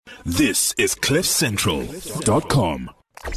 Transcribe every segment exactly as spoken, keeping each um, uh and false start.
This is cliff central dot com.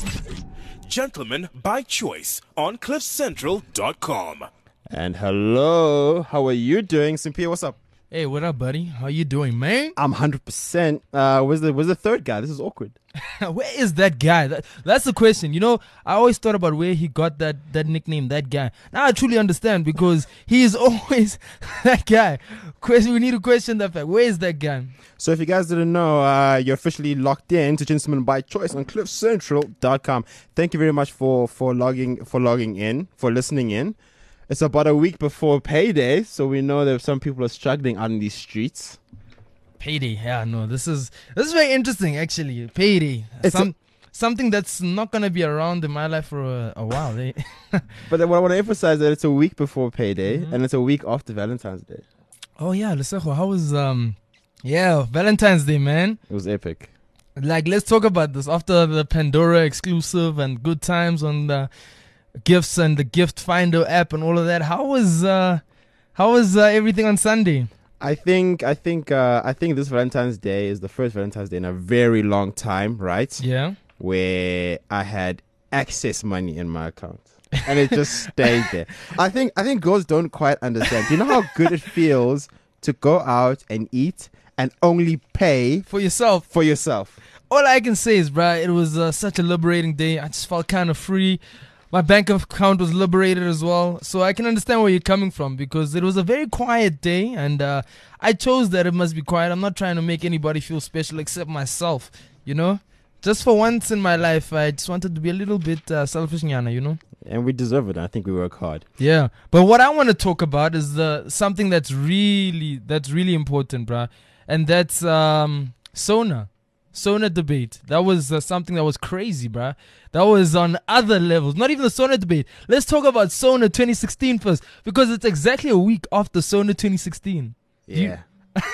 Gentlemen by choice on cliff central dot com. And hello, how are you doing, Cynthia? What's up? Hey, what up, buddy? How you doing, man? I'm one hundred percent. Uh, where's the, where's the third guy? This is awkward. Where is that guy? That, that's the question. You know, I always thought about where he got that, that nickname, that guy. Now I truly understand because he is always that guy. Question, we need to question that fact. Where is that guy? So if you guys didn't know, uh, you're officially locked in to Gentlemen by Choice on cliff central dot com. Thank you very much for, for logging for logging in, for listening in. It's about a week before payday, so we know that some people are struggling out in these streets. Payday, yeah, no, this is this is very interesting, actually. Payday, It's Some, a- something that's not gonna be around in my life for a, a while. Eh? But then what I want to emphasize that it's a week before payday, Mhm. and it's a week after Valentine's Day. Oh yeah, Lesego, how was um, yeah, Valentine's Day, man. It was epic. Like, let's talk about this after the Pandora exclusive and good times on the gifts and the gift finder app and all of that. How was uh, how was uh, everything on Sunday? I think I think uh, I think this Valentine's Day is the first Valentine's Day in a very long time, right? Yeah. Where I had excess money in my account, and it just stayed there. I think I think girls don't quite understand. Do you know how good it feels to go out and eat and only pay For yourself. for yourself? All I can say is, bruh, it was uh, such a liberating day. I just felt kind of free. My bank account was liberated as well. So I can understand where you're coming from because it was a very quiet day. And uh, I chose that it must be quiet. I'm not trying to make anybody feel special except myself, you know? Just for once in my life, I just wanted to be a little bit uh, selfish, Nyana, you know? And we deserve it. I think we work hard. Yeah. But what I want to talk about is the something that's really, that's really important, bruh. And that's um, Sona. Sona debate. That was uh, something that was crazy, bruh. That was on other levels. Not even the Sona debate. Let's talk about Sona twenty sixteen first, because it's exactly a week after Sona twenty sixteen. You- Yeah.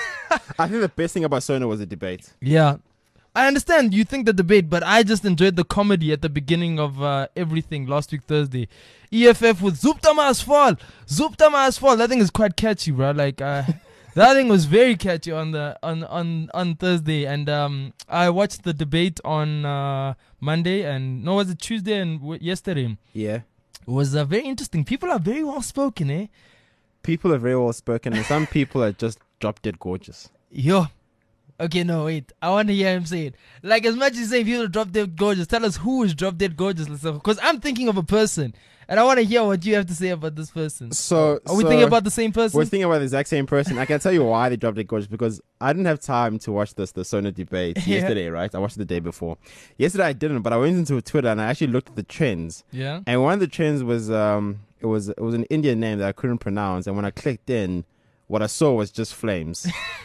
I think the best thing about Sona was the debate. Yeah. I understand you think the debate, but I just enjoyed the comedy at the beginning of uh, everything last week Thursday. E F F with Zoopta Mas Fall. Zoopta Mas Fall. That thing is quite catchy, bruh. Like, uh, that thing was very catchy on the on on, on Thursday, and um, I watched the debate on uh, Monday, and no, was it Tuesday and w- yesterday? Yeah. It was uh, very interesting. People are very well spoken, eh? People are very well spoken, and some people are just drop dead gorgeous. Yo. Okay, no, wait. I want to hear him say it. Like, as much as you say people are drop dead gorgeous, tell us who is drop dead gorgeous. Because I'm thinking of a person, and I want to hear what you have to say about this person. So, Are we so thinking about the same person? We're thinking about the exact same person. I can tell you why they dropped it gorgeous, because I didn't have time to watch this the Sona debate Yeah. yesterday, right? I watched it the day before. Yesterday I didn't, but I went into Twitter and I actually looked at the trends. Yeah. And one of the trends was um it was it was an Indian name that I couldn't pronounce, and when I clicked in, what I saw was just flames.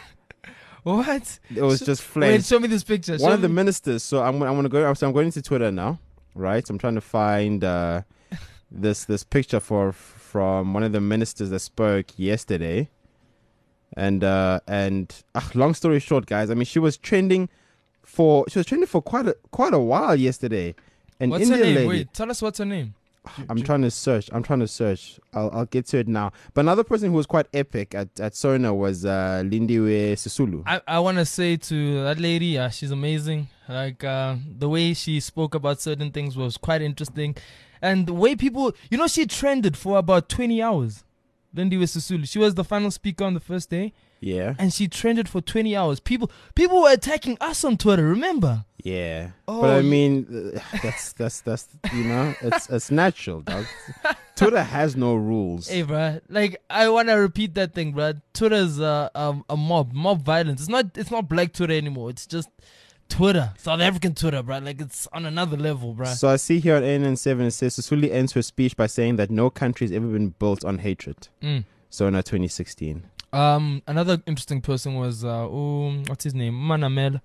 What? It was So- just Wait, flames. show me this picture. One Show of the me- ministers. So I'm I'm gonna go. So I'm going into Twitter now, right? I'm trying to find uh, this this picture for from one of the ministers that spoke yesterday, and uh, and uh, long story short, guys. I mean, she was trending for she was trending for quite a quite a while yesterday. An What's Indian her name? lady. Wait, tell us what's her name. I'm trying to search. I'm trying to search. I'll I'll get to it now. But another person who was quite epic at at Sona was uh, Lindiwe Sisulu. I, I want to say to that lady, uh, she's amazing. Like, uh, the way she spoke about certain things was quite interesting. And the way people, you know, she trended for about twenty hours. Lindiwe Sisulu. She was the final speaker on the first day. Yeah, And she trended for twenty hours. People people were attacking us on Twitter, remember? yeah. Oh, but I ye- mean, uh, that's that's that's you know, it's it's natural, dog. Twitter has no rules. Hey, bruh. Like, I want to repeat that thing, bruh. Twitter's uh, um, a mob. Mob violence. It's not It's not black Twitter anymore. It's just Twitter. South African Twitter, bruh. Like, it's on another level, bruh. So I see here on N N seven it says Sisulu ends her speech by saying that no country has ever been built on hatred. Mm. Sona twenty sixteen. Um, another interesting person was uh, um, what's his name? Manamel,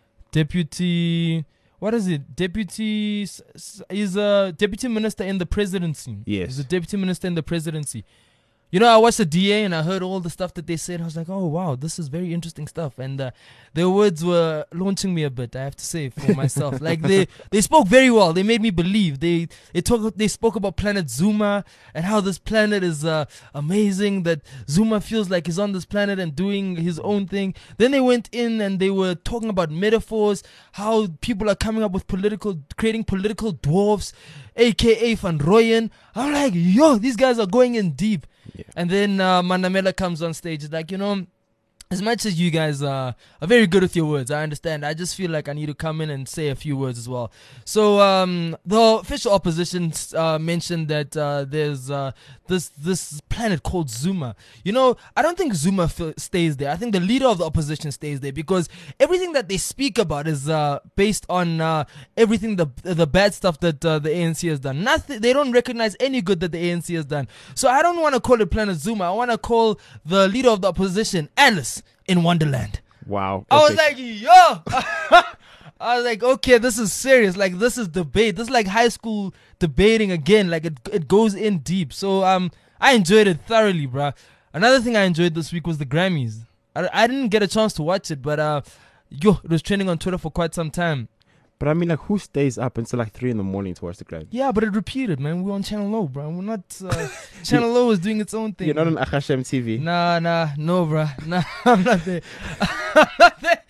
deputy. What is it? Deputy. s- s- He's a deputy minister in the presidency. Yes. He's a deputy minister in the presidency. You know, I watched the D A and I heard all the stuff that they said. I was like, oh, wow, this is very interesting stuff. And uh, their words were launching me a bit, I have to say, for myself. Like, they, they spoke very well. They made me believe. They they talk, they spoke about planet Zuma and how this planet is uh, amazing, that Zuma feels like he's on this planet and doing his own thing. Then they went in and they were talking about metaphors, how people are coming up with political, creating political dwarfs, a k a. Van Rooyen. I'm like, yo, these guys are going in deep. Yeah. And then uh, Mandamela comes on stage. It's like, you know, as much as you guys uh, are very good with your words, I understand. I just feel like I need to come in and say a few words as well. So um, the official opposition uh, mentioned that uh, there's uh, this this planet called Zuma. You know, I don't think Zuma f- stays there. I think the leader of the opposition stays there because everything that they speak about is uh, based on uh, everything the the bad stuff that uh, the A N C has done. Nothing. They don't recognize any good that the A N C has done. So I don't want to call it Planet Zuma. I want to call the leader of the opposition Alice in Wonderland. Wow. I was epic. like, yo. I was like, okay, this is serious. Like, this is debate. This is like high school debating again. Like, it it goes in deep. So um, I enjoyed it thoroughly, bruh. Another thing I enjoyed this week was the Grammys. I, I didn't get a chance to watch it, but uh, yo, it was trending on Twitter for quite some time. But I mean, like, who stays up until like three in the morning to watch the Grammys? Yeah, but it repeated, man. We're on Channel O, bro. We're not. Uh, Channel O is doing its own thing. You're not on Akashem T V. Nah, nah, no, bro. Nah, I'm not there. I'm not there.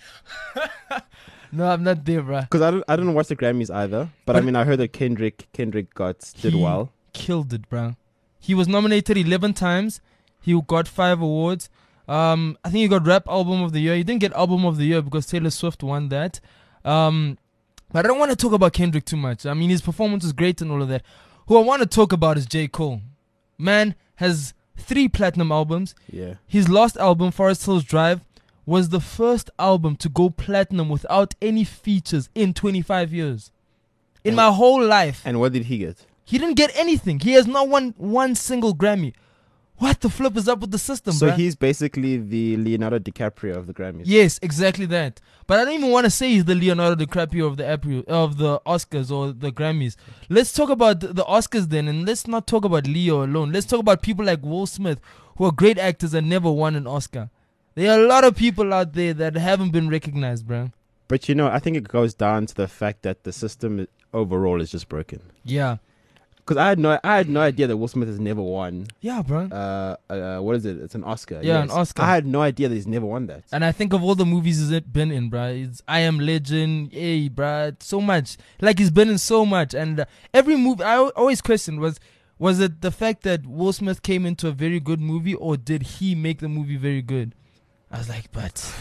No, I'm not there, bro. Because I don't, I didn't watch the Grammys either. But, But- I mean, I heard that Kendrick, Kendrick got did He well. Killed it, bro. He was nominated eleven times. He got five awards. Um, I think he got Rap Album of the Year. He didn't get Album of the Year because Taylor Swift won that. Um, but I don't want to talk about Kendrick too much. I mean, his performance was great and all of that. Who I want to talk about is J. Cole. Man has three platinum albums. Yeah. His last album, Forest Hills Drive, was the first album to go platinum without any features in twenty-five years. In And- my whole life. And what did he get? He didn't get anything. He has not won one single Grammy. What the flip is up with the system, So bruh? he's basically the Leonardo DiCaprio of the Grammys. Yes, exactly that. But I don't even want to say he's the Leonardo DiCaprio of the Apri- of the Oscars or the Grammys. Let's talk about the Oscars then, and let's not talk about Leo alone. Let's talk about people like Will Smith, who are great actors and never won an Oscar. There are a lot of people out there that haven't been recognized, bro. But you know, I think it goes down to the fact that the system overall is just broken. Yeah. Because I had no, I had no idea that Will Smith has never won. Yeah, bro. Uh, uh, what is it? It's an Oscar. Yeah, an Oscar. I had no idea that he's never won that. And I think of all the movies he's been in, bruh. It's I Am Legend, hey, bruh, so much. Like, he's been in so much. And uh, every movie, I al- always questioned, was was it the fact that Will Smith came into a very good movie, or did he make the movie very good? I was like, but...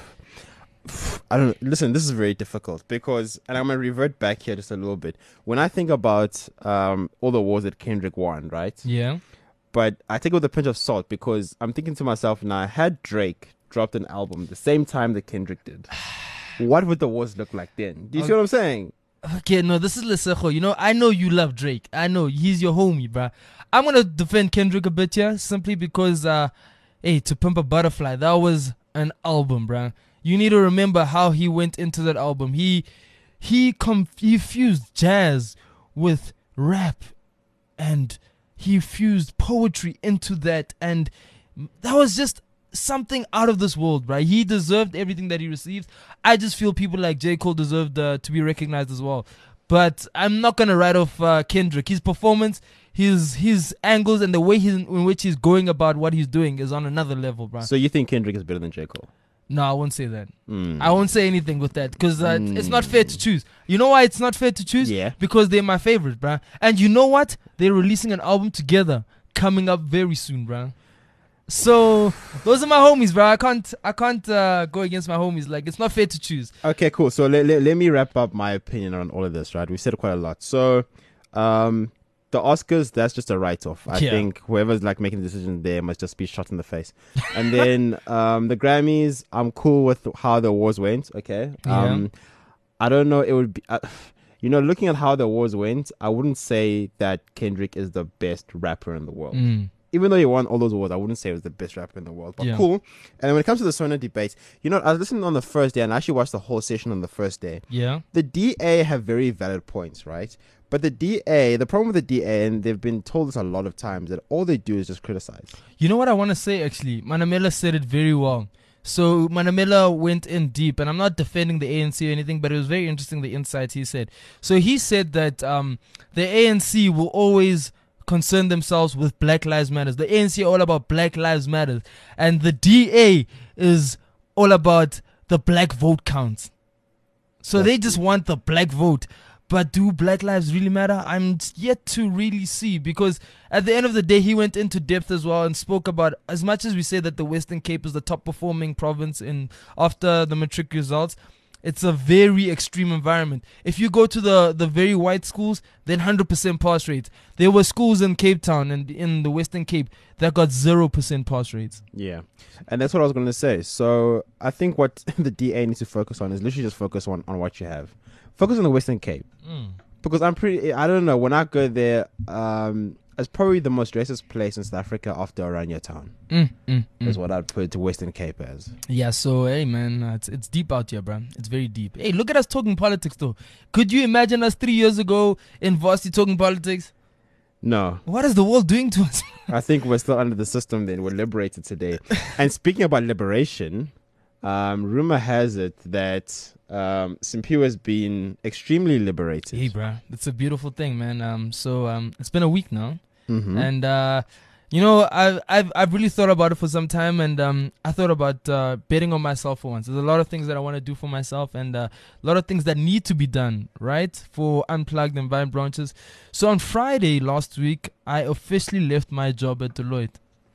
I don't know. Listen, this is very difficult because, and I'm going to revert back here just a little bit. When I think about um, all the awards that Kendrick won, right? Yeah. But I take it with a pinch of salt because I'm thinking to myself now, had Drake dropped an album the same time that Kendrick did, what would the awards look like then? Do you see what I'm saying? Okay, no, this is Lesego. You know, I know you love Drake. I know he's your homie, bruh. I'm going to defend Kendrick a bit here simply because, uh, hey, To Pimp a Butterfly, that was an album, bruh. You need to remember how he went into that album. He he com- he fused jazz with rap, and he fused poetry into that, and that was just something out of this world, right? He deserved everything that he received. I just feel people like J. Cole deserved uh, to be recognized as well. But I'm not gonna write off uh, Kendrick. His performance, his his angles, and the way he's, in which he's going about what he's doing is on another level, bro. So you think Kendrick is better than J. Cole? No, I won't say that. Mm. I won't say anything with that because uh, mm. it's not fair to choose. You know why it's not fair to choose? Yeah. Because they're my favorite, bruh. And you know what? They're releasing an album together coming up very soon, bruh. So those are my homies, bruh. I can't, I can't uh, go against my homies. Like, it's not fair to choose. Okay, cool. So let, let, let me wrap up my opinion on all of this, right? We've said quite a lot. So um, the Oscars, that's just a write-off. I Yeah. think whoever's like making the decision there must just be shot in the face. And then um, the Grammys, I'm cool with how the awards went. Okay. Um, I don't know. It would be, uh, you know, looking at how the awards went, I wouldn't say that Kendrick is the best rapper in the world. Mm. even though he won all those awards, I wouldn't say he was the best rapper in the world. But Yeah. cool. And when it comes to the Sona debate, you know, I was listening on the first day and I actually watched the whole session on the first day. Yeah. The D A have very valid points, right? But the D A, the problem with the D A, and they've been told this a lot of times, that all they do is just criticize. You know what I want to say, actually? Manamela said it very well. So Manamela went in deep, and I'm not defending the A N C or anything, but it was very interesting, the insights he said. So he said that um, the A N C will always concern themselves with Black Lives Matter. The A N C are all about Black Lives Matter. And the D A is all about the black vote counts. So That's they just want the black vote. But do Black Lives really matter? I'm yet to really see, because at the end of the day, he went into depth as well and spoke about, as much as we say that the Western Cape is the top performing province in after the matric results, it's a very extreme environment. If you go to the, the very white schools, then one hundred percent pass rates. There were schools in Cape Town and in the Western Cape that got zero percent pass rates. Yeah. And that's what I was going to say. So I think what the D A needs to focus on is literally just focus on, on what you have. Focus on the Western Cape. Mm. Because I'm pretty, I don't know, when I go there, um, it's probably the most racist place in South Africa after Oranje Town. Mm, mm, mm. Is what I'd put Western Cape as. Yeah, so, hey, man, uh, it's, it's deep out here, bro. It's very deep. Hey, look at us talking politics, though. Could you imagine us three years ago in varsity talking politics? No. What is the world doing to us? I think we're still under the system then. We're liberated today. And speaking about liberation, um, rumor has it that um, Simpiwe has been extremely liberated. Hey, bro, it's a beautiful thing, man. Um, so um, it's been a week now, Mm-hmm. and uh, you know, I've I've I've really thought about it for some time, and um, I thought about uh, betting on myself for once. There's a lot of things that I want to do for myself, and uh, a lot of things that need to be done, right, for Unplugged and Vine Branches. So on Friday last week, I officially left my job at Deloitte.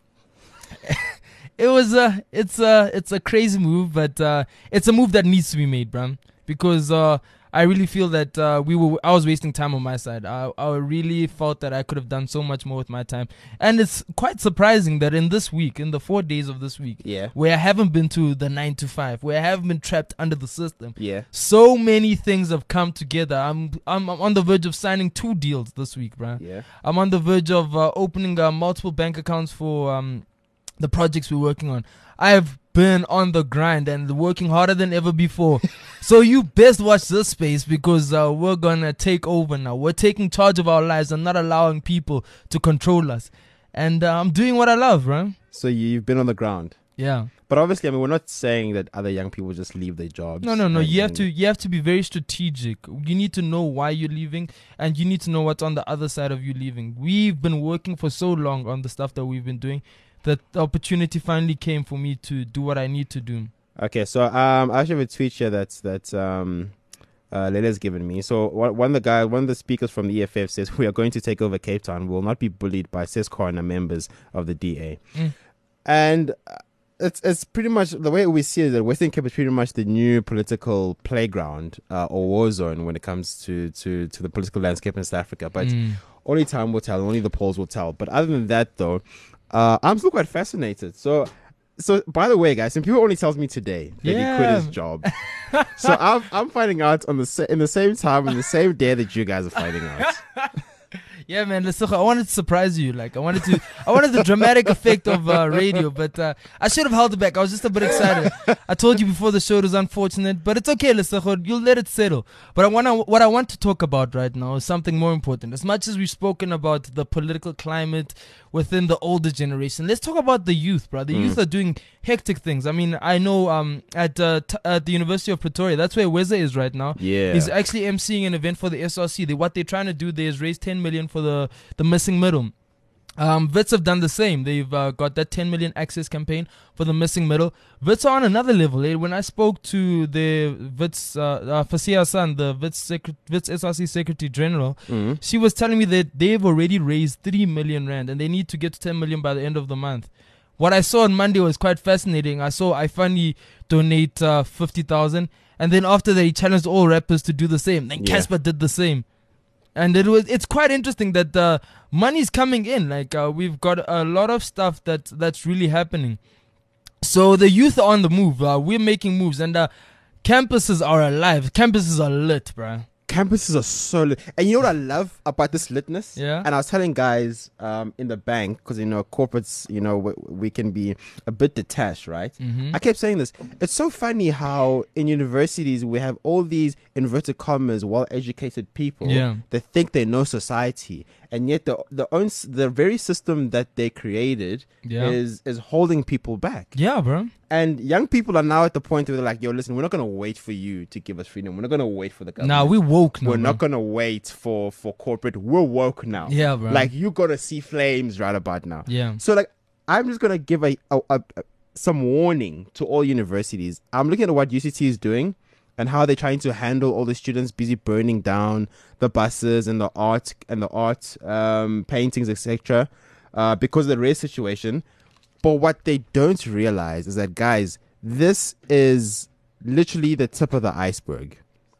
It was a, it's a, it's a crazy move, but uh, it's a move that needs to be made, bro. Because uh, I really feel that uh, we were, I was wasting time on my side. I, I really felt that I could have done so much more with my time, and it's quite surprising that in this week, in the four days of this week, Yeah. where I haven't been to the nine to five, where I haven't been trapped under the system, Yeah. so many things have come together. I'm, I'm, I'm on the verge of signing two deals this week, bro. Yeah. I'm on the verge of uh, opening uh, multiple bank accounts for um, the projects we're working on. I've been on the grind and working harder than ever before. So you best watch this space, because uh, we're going to take over now. We're taking charge of our lives and not allowing people to control us. And uh, I'm doing what I love, right? So you've been on the ground. Yeah. But obviously, I mean, we're not saying that other young people just leave their jobs. No, no, no. and- You have and- to you have to be very strategic. You need to know why you're leaving, and you need to know what's on the other side of you leaving. We've been working for so long on the stuff that we've been doing that the opportunity finally came for me to do what I need to do. Okay, so um, I actually have a tweet here that's that um, uh, Lele's given me. So one one of the guy, one of the speakers from the E F F says, "We are going to take over Cape Town. We will not be bullied by CESCO and members of the D A." Mm. And uh, it's it's pretty much the way we see it. That Western Cape is pretty much the new political playground uh, or war zone when it comes to, to, to the political landscape in South Africa. But Mm. only time will tell. Only the polls will tell. But other than that, though, uh, I'm still quite fascinated. So. So, by the way, guys, some people only tells me today that Yeah. he quit his job. So I'm I'm finding out on the sa- in the same time in the same day that you guys are finding out. Yeah, man. Let's talk. I wanted to surprise you. Like I wanted to. I wanted the dramatic effect of uh, radio, but uh, I should have held it back. I was just a bit excited. I told you before the show it was unfortunate, but it's okay, Lesachor. You'll let it settle. But I want to. What I want to talk about right now is something more important. As much as we've spoken about the political climate within the older generation, let's talk about the youth, bro. The Mm. youth are doing hectic things. I mean, I know um at uh, t- at the University of Pretoria, that's where Weza is right now. Yeah. He's actually emceeing an event for the S R C. They, what they're trying to do there is raise ten million for the, the missing middle. Um, Wits have done the same. They've uh, got that ten million access campaign for the missing middle. Wits are on another level. Eh? When I spoke to the Wits, uh, uh, Fasia Hassan, the Wits, Secret- Wits S R C Secretary General, Mm. she was telling me that they've already raised three million rand and they need to get to ten million by the end of the month. What I saw on Monday was quite fascinating. I saw I finally donate uh, fifty thousand, and then after that he challenged all rappers to do the same. Then Yeah. Casper did the same. And it was it's quite interesting that uh, money's coming in. Like uh, we've got a lot of stuff that that's really happening. So the youth are on the move. Uh, we're making moves, and uh, campuses are alive. Campuses are lit, bruh. campuses are so lit. And you know what I love about this litness? Yeah. And I was telling guys um, in the bank, because, you know, corporates, you know, we, we can be a bit detached, right? Mm-hmm. I kept saying this. It's so funny how in universities we have all these inverted commas, well-educated people Yeah. that think they know society. And yet the the own s- the very system that they created Yeah. is is holding people back. Yeah, bro. And young people are now at the point where they're like, yo, listen, we're not going to wait for you to give us freedom. We're not going to wait for the government. Nah, we woke now. We're bro. not going to wait for, for corporate. We're woke now. Yeah, bro. Like, you got to see flames right about now. Yeah. So, like, I'm just going to give a, a, a, a some warning to all universities. I'm looking at what U C T is doing and how they're trying to handle all the students busy burning down the buses and the art and the art um, paintings, et cetera, uh, because of the race situation. But what they don't realize is that, guys, this is literally the tip of the iceberg.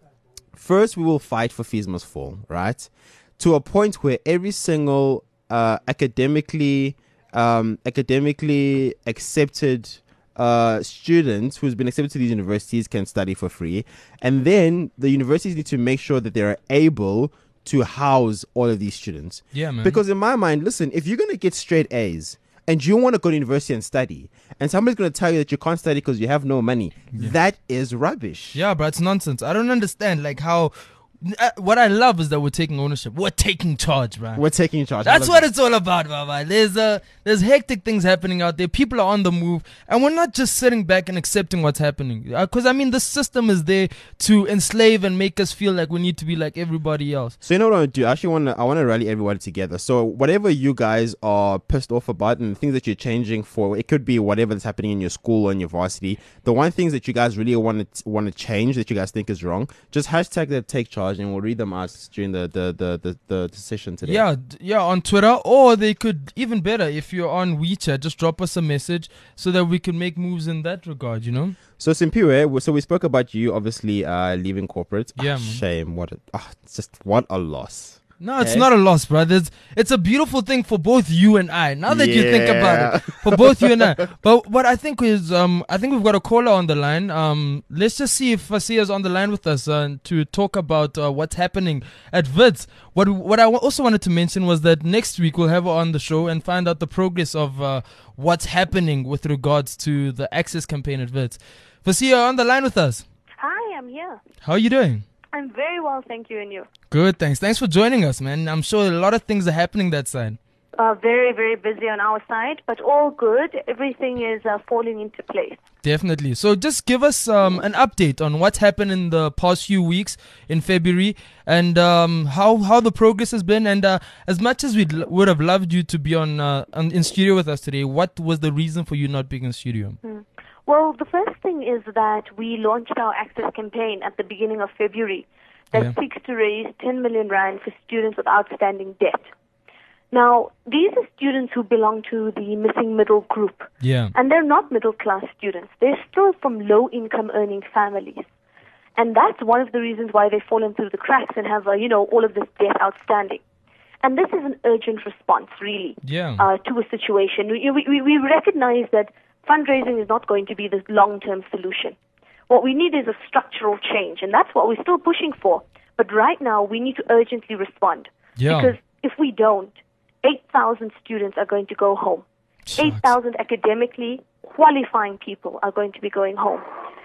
First, we will fight for fees must fall, right? To a point where every single uh, academically um, academically accepted uh, student who's been accepted to these universities can study for free. And then the universities need to make sure that they're able to house all of these students. Yeah, man. Because in my mind, listen, if you're going to get straight A's, and you want to go to university and study, and somebody's going to tell you that you can't study because you have no money, Yeah. that is rubbish. Yeah, bro, it's nonsense. I don't understand like how. Uh, what I love is that we're taking ownership. We're taking charge, bro. We're taking charge. That's what it's all about, Baba. There's uh, there's hectic things happening out there. People are on the move, and we're not just sitting back and accepting what's happening. Because I mean, the system is there to enslave and make us feel like we need to be like everybody else. So you know what I want to do? I actually want to I want to rally everybody together. So whatever you guys are pissed off about and the things that you're changing for, it could be whatever that's happening in your school or in your varsity. The one things that you guys really want to want to change that you guys think is wrong, just hashtag that take charge, and we'll read them out during the the the the, the, the session today. Yeah, d- yeah, on Twitter, or they could even better if you're on WeChat, just drop us a message so that we can make moves in that regard. You know? So Simpiwe, so we spoke about you obviously uh, leaving corporate. Yeah, Ah, man. shame. What a ah, it's just what a loss. No, it's Okay. not a loss, brothers. It's a beautiful thing for both you and I. Now that you think about Yeah. it, for both you and I. But what I think is, um, I think we've got a caller on the line. Um, let's just see if Fasia's on the line with us uh, to talk about uh, what's happening at Wits. What what I w- also wanted to mention was that next week we'll have her on the show and find out the progress of uh, what's happening with regards to the Access campaign at Wits. Fasia, on the line with us. Hi, I'm here. How are you doing? I'm very well, thank you, and you? Good, thanks. Thanks for joining us, man. I'm sure a lot of things are happening that side. Uh, very, very busy on our side, but all good. Everything is uh, falling into place. Definitely. So just give us um, an update on what's happened in the past few weeks in February and um, how how the progress has been. And uh, as much as we l- would have loved you to be on, uh, on in studio with us today, what was the reason for you not being in studio? Mm. Well, the first thing is that we launched our Access campaign at the beginning of February that Yeah. seeks to raise ten million rand for students with outstanding debt. Now, these are students who belong to the missing middle group. Yeah. And they're not middle-class students. They're still from low-income earning families. And that's one of the reasons why they've fallen through the cracks and have, uh, you know, all of this debt outstanding. And this is an urgent response, really, Yeah. uh, to a situation. We, we, we recognize that fundraising is not going to be the long-term solution. What we need is a structural change, and that's what we're still pushing for. But right now, we need to urgently respond. Yeah. Because if we don't, eight thousand students are going to go home. Shucks. eight thousand academically qualifying people are going to be going home.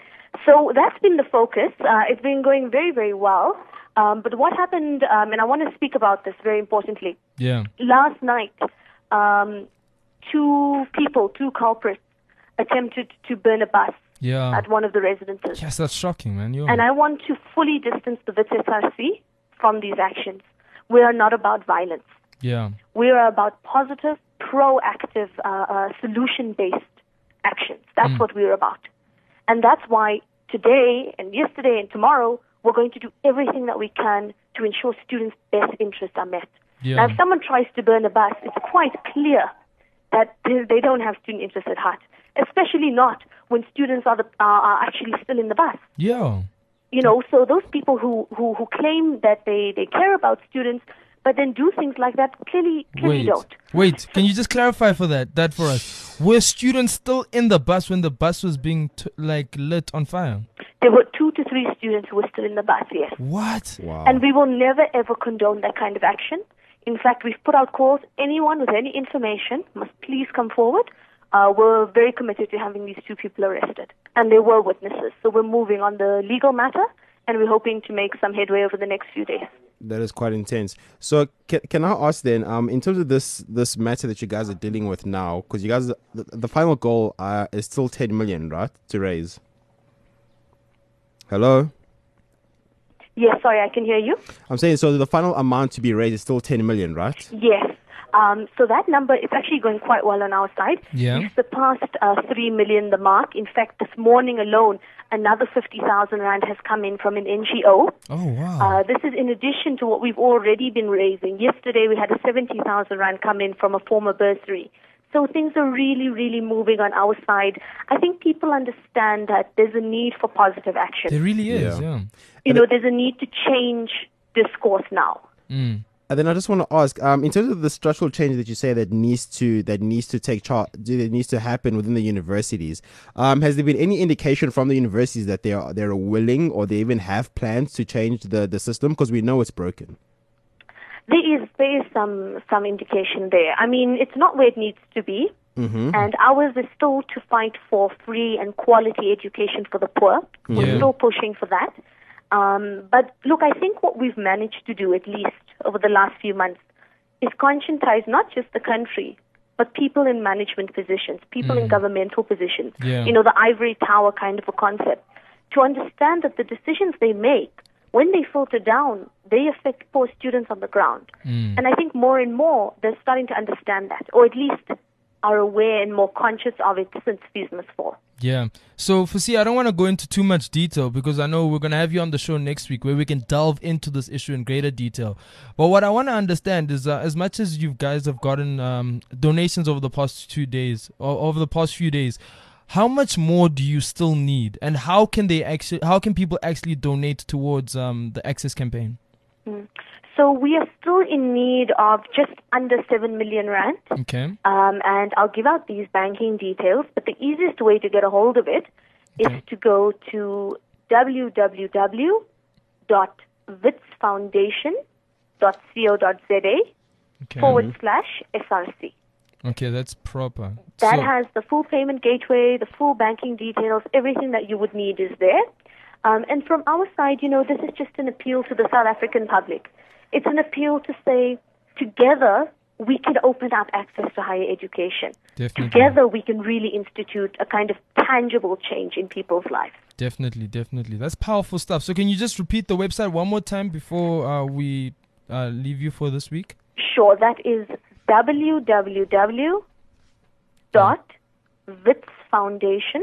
So that's been the focus. Uh, it's been going very, very well. Um, but what happened, um, and I want to speak about this very importantly. Yeah. Last night, um, two people, two culprits, attempted to burn a bus Yeah. at one of the residences. Yes, that's shocking, man. Yo. And I want to fully distance the Wits S R C from these actions. We are not about violence. Yeah. We are about positive, proactive, uh, uh, solution-based actions. That's Mm. what we're about. And that's why today and yesterday and tomorrow, we're going to do everything that we can to ensure students' best interests are met. Yeah. Now, if someone tries to burn a bus, it's quite clear that they they don't have student interests at heart, especially not when students are, the, are are actually still in the bus. Yeah. You know, so those people who, who, who claim that they, they care about students, but then do things like that clearly, clearly Wait, don't. wait. Can you just clarify for that, that for us? Were students still in the bus when the bus was being t- like lit on fire? There were two to three students who were still in the bus, yes. What? Wow. And we will never ever condone that kind of action. In fact, we've put out calls. Anyone with any information must please come forward. Uh, we're very committed to having these two people arrested. And they were witnesses. So we're moving on the legal matter, and we're hoping to make some headway over the next few days. That is quite intense. So can, can I ask then, um, in terms of this this matter that you guys are dealing with now, because you guys, the, the final goal uh, is still ten million, right, to raise? Hello? Yes, sorry, I can hear you. I'm saying, so the final amount to be raised is still ten million, right? Yes. Um, so that number is actually going quite well on our side. Yeah. We've surpassed uh, three million, the mark. In fact, this morning alone, another fifty thousand rand has come in from an N G O. Oh, wow. Uh, this is in addition to what we've already been raising. Yesterday, we had a seventy thousand rand come in from a former bursary. So things are really, really moving on our side. I think people understand that there's a need for positive action. There really is, Yeah. yeah. You know, there's a need to change discourse now. Mm. And then I just want to ask, um, in terms of the structural change that you say that needs to that needs to take charge, that needs to happen within the universities, um, has there been any indication from the universities that they are they're willing or they even have plans to change the, the system? Because we know it's broken. There is there is some some indication there. I mean, it's not where it needs to be, Mm-hmm. and ours is still to fight for free and quality education for the poor. We're Yeah. still pushing for that. Um, but look, I think what we've managed to do, at least over the last few months, is conscientize not just the country, but people in management positions, people in governmental positions. Yeah. You know, the ivory tower kind of a concept, to understand that the decisions they make, when they filter down, they affect poor students on the ground. And I think more and more they're starting to understand that, or at least are aware and more conscious of it since Fees Must Fall. Yeah. So, Fusi, I don't want to go into too much detail because I know we're going to have you on the show next week where we can delve into this issue in greater detail. But what I want to understand is uh, as much as you guys have gotten um, donations over the past two days, or over the past few days, how much more do you still need? And how can they actually, how can people actually donate towards um, the Access campaign? Mm. So we are still in need of just under seven million rand. Okay. Um, and I'll give out these banking details, but the easiest way to get a hold of it is Okay. to go to w w w dot wits foundation dot co dot z a Okay. forward slash S R C. Okay, that's proper. That So- has the full payment gateway, the full banking details, everything that you would need is there. Um, and from our side, you know, this is just an appeal to the South African public. It's an appeal to say, together, we can open up access to higher education. Definitely. Together, we can really institute a kind of tangible change in people's lives. Definitely, definitely. That's powerful stuff. So can you just repeat the website one more time before uh, we uh, leave you for this week? Sure, that is w w w dot wits foundation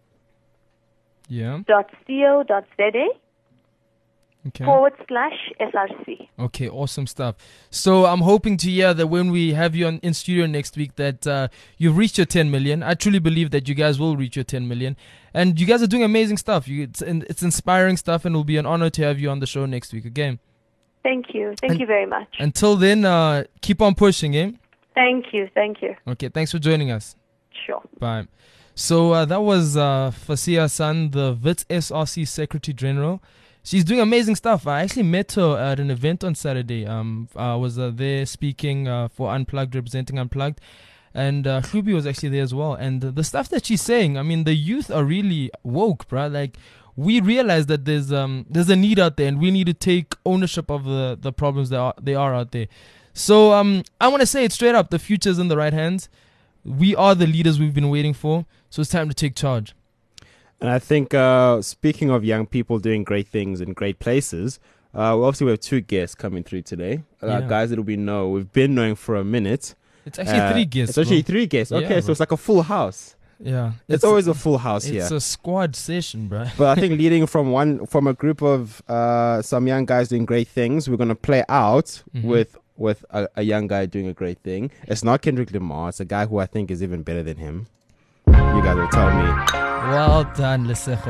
Yeah. dot co dot z a Okay. forward slash S R C. Okay, awesome stuff. So I'm hoping to hear that when we have you on in studio next week that uh, you've reached your ten million. I truly believe that you guys will reach your ten million. And you guys are doing amazing stuff. You, it's, it's inspiring stuff, and it will be an honor to have you on the show next week again. Thank you. Thank And- you very much. Until then, uh, keep on pushing, eh? Thank you. Thank you. Okay, thanks for joining us. Sure. Bye. So uh, that was uh, Fasia San, the Wits S R C Secretary General. She's doing amazing stuff. I actually met her at an event on Saturday. Um, I was uh, there speaking uh, for Unplugged, representing Unplugged. And uh, Hlubi was actually there as well. And uh, the stuff that she's saying, I mean, the youth are really woke, bruh. Like, we realize that there's um there's a need out there, and we need to take ownership of the, the problems that are, they are out there. So um, I want to say it straight up. The future's in the right hands. We are the leaders we've been waiting for. So it's time to take charge. And I think, uh, speaking of young people doing great things in great places, uh, we obviously we have two guests coming through today. Uh, Yeah. Guys that we know, we've been knowing for a minute. It's actually Uh, three guests. It's actually bro. three guests. Yeah, Okay, so bro. it's like a full house. Yeah. It's, always a full house here. It's a squad session, bro. But I think leading from one from a group of uh, some young guys doing great things, we're gonna play out Mhm. with with a, a young guy doing a great thing. It's not Kendrick Lamar. It's a guy who I think is even better than him. You guys will tell me. Well done, Lesego.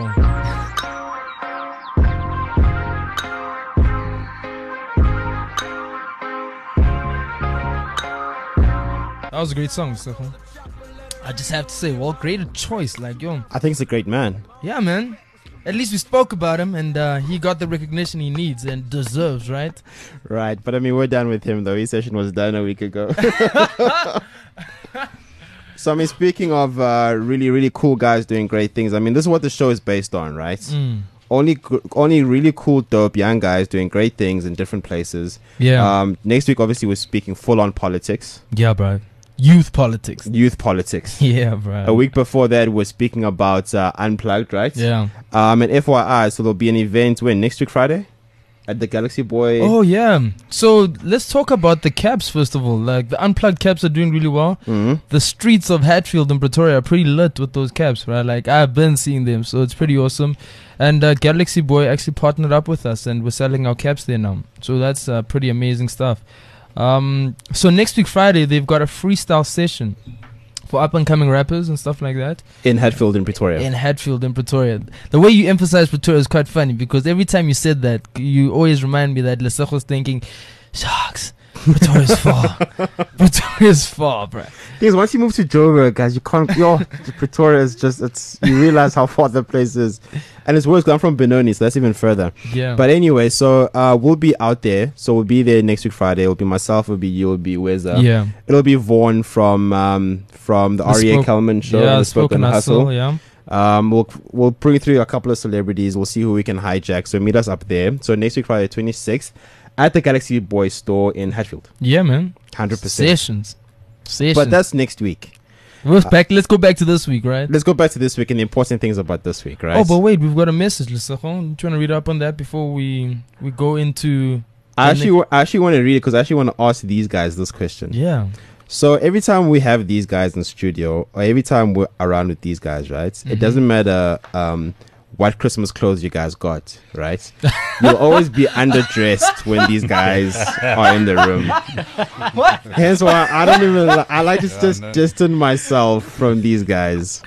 That was a great song, Stefan. I just have to say, well, great choice. Like, yo, I think he's a great man. yeah, man. At least we spoke about him, and uh, he got the recognition he needs and deserves, right? Right, but I mean, we're done with him though. His session was done a week ago. So I mean, speaking of uh, really, really cool guys doing great things, I mean, this is what the show is based on, right? Mm. Only, gr- only really cool, dope young guys doing great things in different places. Yeah. Um, next week, obviously, we're speaking full on politics, Yeah, bro. Youth politics. youth politics. Yeah, bro. A week before that, we're speaking about uh, Unplugged, right? Yeah. Um, and F Y I, so there'll be an event when next week Friday at the Galaxy Boy. Oh, yeah. So let's talk about the cabs, first of all. Like, the unplugged cabs are doing really well. Mhm. The streets of Hatfield and Pretoria are pretty lit with those cabs, right? Like, I've been seeing them, so it's pretty awesome. And uh, Galaxy Boy actually partnered up with us, and we're selling our cabs there now. So that's uh, pretty amazing stuff. Um, so next week Friday, they've got a freestyle session for up-and-coming rappers and stuff like that In Hatfield in Pretoria. in Hatfield and Pretoria. The way you emphasize Pretoria is quite funny, because every time you said that, you always remind me that Lesego was thinking, shucks, Pretoria's far. Pretoria's far, bruh. Thing is, once you move to Joburg, guys, you can't. Yo, Pretoria is just. It's you realize how far the place is, and it's worse. 'Cause I'm from Benoni, so that's even further. Yeah. But anyway, so uh, we'll be out there. So we'll be there next week Friday. It'll be myself. It'll be you. It'll be Weza. yeah. It'll be Vaughn from um from the, The R E A Spoke- Kelman show. Yeah, the Spoken Spoken Hustle. Hustle, yeah. Um, we'll we'll bring through a couple of celebrities. We'll see who we can hijack. So meet us up there. So next week Friday, twenty-sixth, at the Galaxy Boy store in Hatfield. Yeah, man. Hundred percent. Sessions. Sessions. But that's next week. We're back. Let's go back to this week, right? Let's go back to this week and the important things about this week, right? Oh, but wait, we've got a message, Lesego. Do you want to read up on that before we we go into... I actually, wa- I actually want to read it because I actually want to ask these guys this question. Yeah. So every time we have these guys in studio, or every time we're around with these guys, right? Mhm. It doesn't matter um, what Christmas clothes you guys got, right? You'll always be underdressed when these guys are in the room. What? Hence why I don't even. Li- I like to Yeah, just no. distance myself from these guys.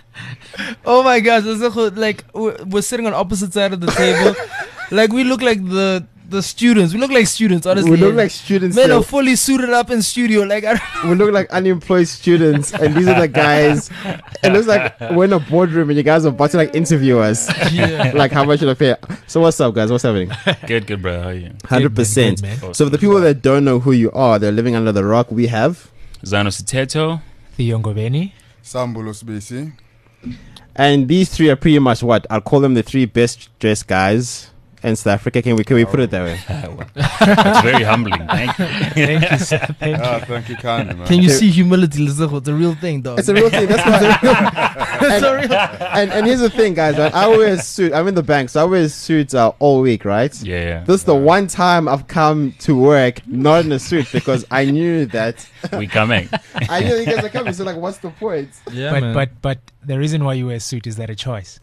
Oh my gosh, Lesego, like we're, we're sitting on opposite side of the table. Like we look like the the students. We look like students, honestly. We look like students. men that- are fully suited up in studio. Like I don't we look like unemployed students, and these are the guys. It looks like we're in a boardroom, and you guys are about to like interview us. Yeah. Like, how much should I pay? So what's up, guys? What's happening? Good, good, bro. How are you? Hundred percent. Good, man. So for the people that don't know who you are, they're living under the rock. We have, Zano Siteto. Theongobeni. Sambulo Sibisi. and these three are pretty much what I'll call them the three best dressed guys in South Africa. Can we can we put it that way? That's very humbling. Thank you. Thank you, sir. Thank you. Ah, thank you, kindly, man. Can you Okay. see humility, Lesego? It's a real thing, dog. It's a real thing. That's why. It's a real. and, and here's the thing, guys. Right? I wear a suit. I'm in the bank, so I wear suits uh, all week, right? Yeah, yeah. This is the one time I've come to work not in a suit because I knew that We coming. I knew you guys are coming. So like, what's the point? Yeah, but man. but but the reason why you wear a suit is that a choice.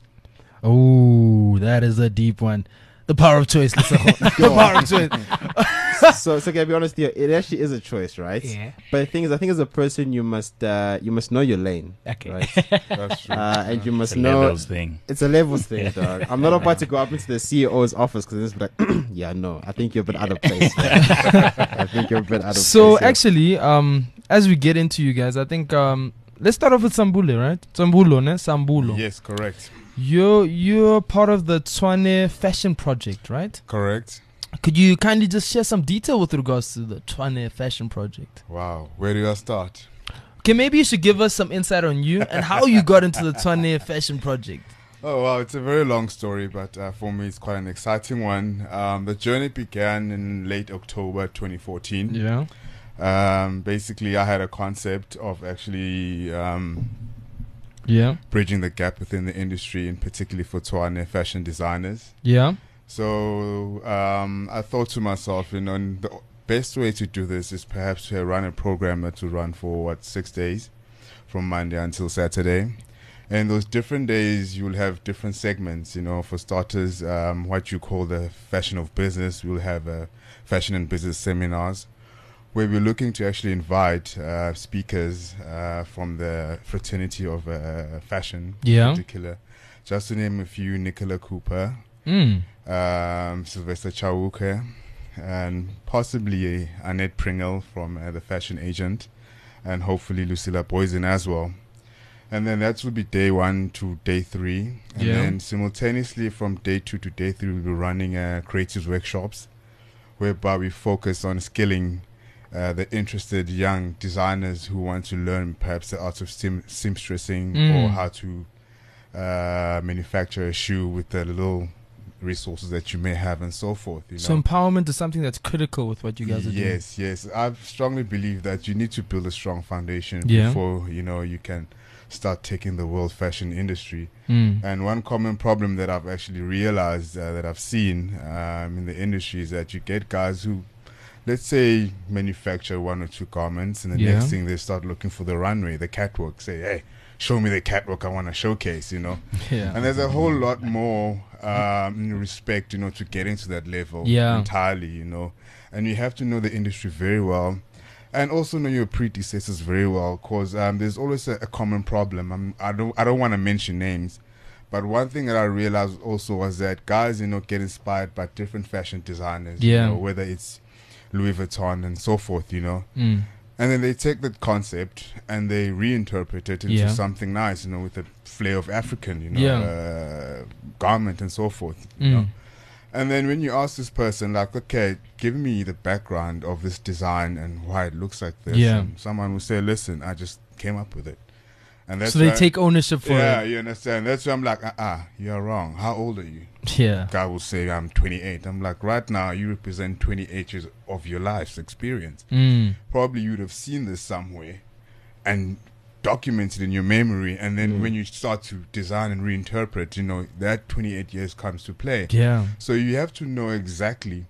Oh, that is a deep one. The power of choice, Lesego. The power of choice. so so can I be honest here? It actually is a choice, right? Yeah. But the thing is, I think as a person, you must uh, you must know your lane, Okay. right? That's true. Uh, and you must It's a know levels thing. it's a levels thing, dog. I'm not about to go up into the C E O's office because it's like, yeah, no, I think you're a bit out of place. man. I think you're a bit out of So place. here. actually, um, as we get into you guys, I think um, let's start off with Sambule, right? Sambulo, ne? Sambulo. Yes, correct. You're you're part of the Tshwane Fashion Project, right? Correct. Could you kindly just share some detail with regards to the Tshwane Fashion Project? Wow. Where do I start? Okay, maybe you should give us some insight on you and how you got into the Tshwane Fashion Project. Oh, wow. It's a very long story, but uh, for me, it's quite an exciting one. Um, the journey began in late October twenty fourteen. Yeah. Um, basically, I had a concept of actually um, Yeah. bridging the gap within the industry, and particularly for Tshwane fashion designers. Yeah. So um, I thought to myself, you know, and the best way to do this is perhaps to run a program that to run for what six days, from Monday until Saturday. And those different days, you'll have different segments. You know, for starters, um, what you call the fashion of business. We'll have uh, fashion and business seminars, where we're looking to actually invite uh, speakers uh, from the fraternity of uh, fashion, Yeah. in particular. Just to name a few: Nicola Cooper, Mm. um, Sylvester Chauke, and possibly Annette Pringle from uh, the Fashion Agent. and hopefully Lucilla Poison as well. And then that will be day one to day three. And Yeah. then simultaneously from day two to day three, we'll be running uh, creative workshops whereby we focus on skilling uh, the interested young designers who want to learn perhaps the art of sim- seamstressing Mm. or how to uh, manufacture a shoe with the little resources that you may have and so forth. You So know? empowerment is something that's critical with what you guys are doing. Yes, yes. I strongly believe that you need to build a strong foundation Yeah. before, you know, you can start taking the world fashion industry. Mm. And one common problem that I've actually realized uh, that I've seen um, in the industry is that you get guys who, let's say, manufacture one or two garments, and the Yeah. next thing they start looking for the runway, the catwalk. Say, hey, show me the catwalk I want to showcase, you know. Yeah. And there's a whole lot more um, in respect, you know, to getting to that level Yeah. entirely, you know. And you have to know the industry very well. And also know your predecessors very well, because um, there's always a, a common problem. I'm, I don't, I don't want to mention names, but one thing that I realized also was that guys, you know, get inspired by different fashion designers, Yeah. you know, whether it's Louis Vuitton and so forth, you know, Mm. and then they take that concept and they reinterpret it into Yeah. something nice, you know, with a flair of African, you know, Yeah. uh, garment and so forth, you Mm. know. And then when you ask this person, like, okay, give me the background of this design and why it looks like this, Yeah. and someone will say, listen, I just came up with it. And that's So they why- take ownership for yeah, it. you understand. That's why I'm like, uh-uh, you're wrong. How old are you? Yeah. Guy will say, I'm twenty-eight. I'm like, right now, you represent twenty-eight years of your life's experience. Mm. Probably you'd have seen this somewhere and documented in your memory, and then when you start to design and reinterpret, you know, that twenty-eight years comes to play. Yeah. So you have to know exactly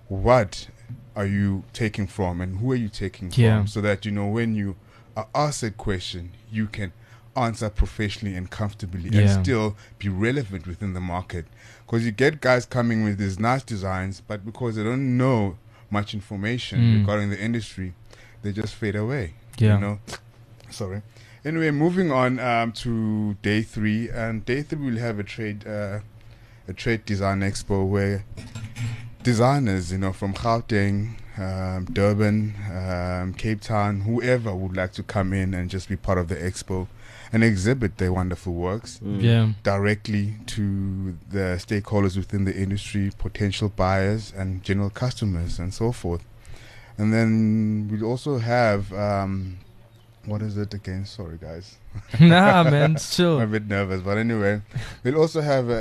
what are you taking from and who are you taking Yeah. from, so that, you know, when you are asked a question, you can answer professionally and comfortably Yeah. and still be relevant within the market. Because you get guys coming with these nice designs, but because they don't know much information Mm. regarding the industry, they just fade away. Yeah. You know? Sorry. Anyway, moving on um, to day three. And day three, we'll have a trade, uh, a trade design expo where designers, you know, from Gauteng, um, Durban, um, Cape Town, whoever would like to come in and just be part of the expo and exhibit their wonderful works Yeah. directly to the stakeholders within the industry, potential buyers and general customers and so forth. And then we'll also have, um, what is it again? Sorry, guys. Nah, man, it's I'm a chill. bit nervous, but anyway, we'll also have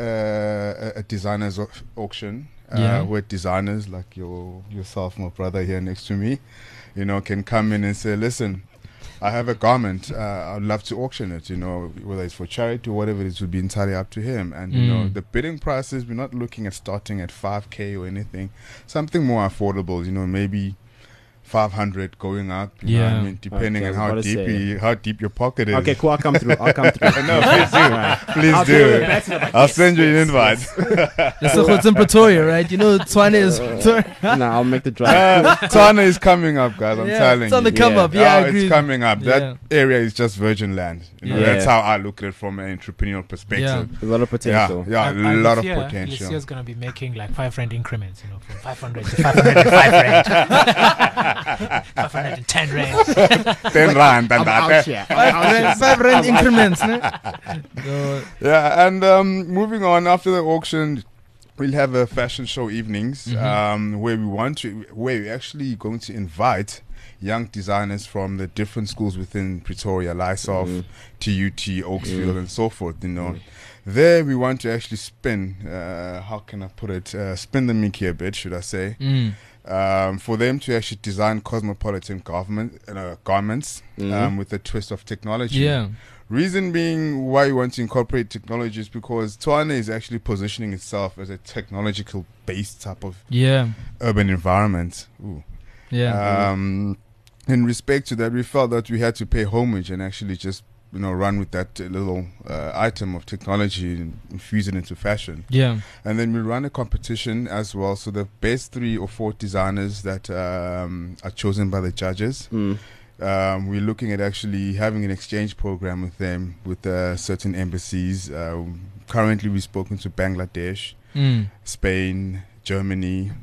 a, a, a designers au- auction uh, Yeah. where designers like your yourself, my brother here next to me, you know, can come in and say, listen, I have a garment, uh, I'd love to auction it, you know, whether it's for charity or whatever it is, will be entirely up to him. And, you know, Mm. the bidding prices, we're not looking at starting at five K or anything, something more affordable, you know, maybe five hundred going up, you know what Yeah. I mean, depending Okay, on how what to deep, say. you, how deep your pocket is. Okay, cool. I'll come through. I'll come through. No, please do. Right. Please I'll do. the best of it. I'll Yes, send you an yes, invite. It's so it's in Pretoria, right? You know, Tshwane is. No, I'll make the drive. Uh, Tana is coming up, guys. I'm Yeah, telling it's on you. the come Yeah. up. Yeah, I Oh, agree. it's coming up. That Yeah. area is just virgin land. You know, Yeah. That's how I look at it from an entrepreneurial perspective. A lot of Yeah, potential. yeah, a And- lot and of Lucia- potential. Lucia's going to be making like five rand increments, you know, from five hundred to five hundred to five rand. five hundred and ten rand. Ten rand and I'm out that. here. Five rand, five rand increments, ne? No. Yeah, and um, moving on after the auction, we'll have a fashion show evenings Mhm. um, where we want to, where we're actually going to invite young designers from the different schools within Pretoria, Lysoff, Mhm. T U T, Oaksfield, Mm. and so forth. You know, there we want to actually spin. Uh, how can I put it? Uh, spin the Mickey a bit, should I say? Mm. Um, for them to actually design cosmopolitan government uh, garments Mhm. um, with a twist of technology. Yeah. Reason being why you want to incorporate technology is because Tshwane is actually positioning itself as a technological based type of Yeah. urban environment. Ooh. Yeah. Um, in respect to that, we felt that we had to pay homage and actually just, you know, run with that uh, little uh, item of technology and infuse it into fashion. Yeah. And then we run a competition as well. So the best three or four designers that um, are chosen by the judges, Mm. um, we're looking at actually having an exchange program with them, with uh, certain embassies. Um, currently, we've spoken to Bangladesh, Mm. Spain, Germany,